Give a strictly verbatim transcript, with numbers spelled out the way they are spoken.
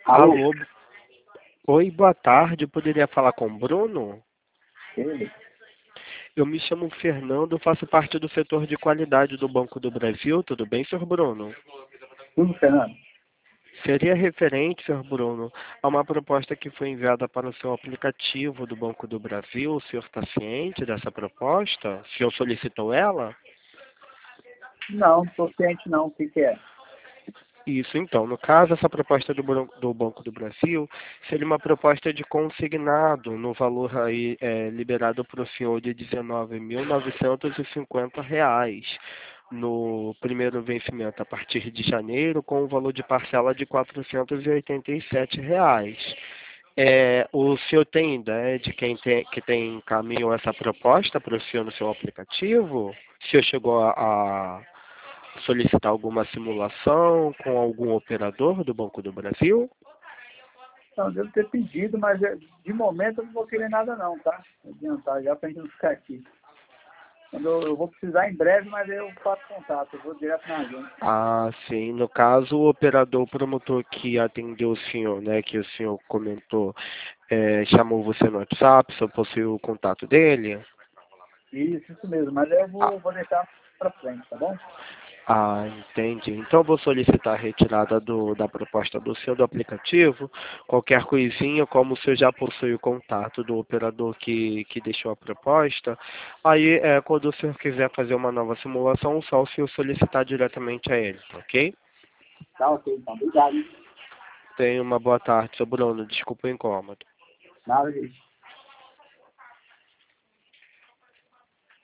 Alô? Alô, oi, boa tarde. Eu poderia falar com o Bruno? Ele? Eu me chamo Fernando, faço parte do setor de qualidade do Banco do Brasil. Tudo bem, senhor Bruno? Tudo, Fernando? Seria referente, senhor Bruno, a uma proposta que foi enviada para o seu aplicativo do Banco do Brasil. O senhor está ciente dessa proposta? O senhor solicitou ela? Não, não estou ciente não. O que, que é? Isso, então. No caso, essa proposta do, Bran- do Banco do Brasil seria uma proposta de consignado no valor aí é, liberado para o senhor de dezenove mil novecentos e cinquenta reais no primeiro vencimento a partir de janeiro, com o valor de parcela de quatrocentos e oitenta e sete reais. É, o senhor tem ideia de quem tem, que tem encaminhou essa proposta para o senhor no seu aplicativo? O senhor chegou a, a solicitar alguma simulação com algum operador do Banco do Brasil? Não, eu devo ter pedido, mas é, de momento eu não vou querer nada não, tá? Vou adiantar já para a gente não ficar aqui. Quando eu, eu vou precisar em breve, mas aí eu faço contato, eu vou direto na agência. Ah, sim. No caso, o operador promotor que atendeu o senhor, né, que o senhor comentou, é, chamou você no WhatsApp, só possui o contato dele? Isso, isso mesmo, mas aí eu Ah, vou, vou deixar para frente, tá bom? ah, entendi. Então, eu vou solicitar a retirada do, da proposta do senhor do aplicativo. Qualquer coisinha, como o senhor já possui o contato do operador que, que deixou a proposta, aí, é, quando o senhor quiser fazer uma nova simulação, só o senhor solicitar diretamente a ele, ok? Tá ok, então. Obrigado. Tenha uma boa tarde, seu Bruno. Desculpa o incômodo. Nada disso.